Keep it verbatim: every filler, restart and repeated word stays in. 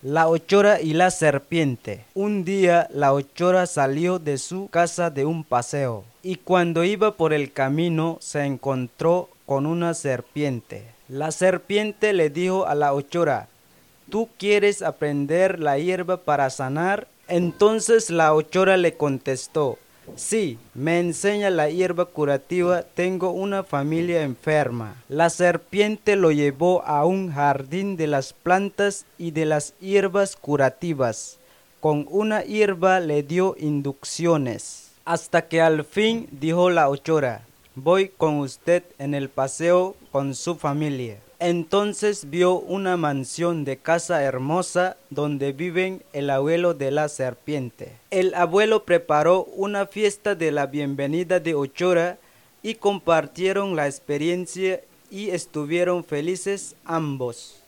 La ochora y la serpiente. Un día la ochora salió de su casa de un paseo y cuando iba por el camino se encontró con una serpiente. La serpiente le dijo a la ochora: ¿tú quieres aprender la hierba para sanar? Entonces la ochora le contestó: sí, me enseña la hierba curativa, tengo una familia enferma. La serpiente lo llevó a un jardín de las plantas y de las hierbas curativas. Con una hierba le dio inducciones. Hasta que al fin dijo la ochora: voy con usted en el paseo con su familia. Entonces vio una mansión de casa hermosa donde viven el abuelo de la serpiente. El abuelo preparó una fiesta de la bienvenida de Ochora y compartieron la experiencia y estuvieron felices ambos.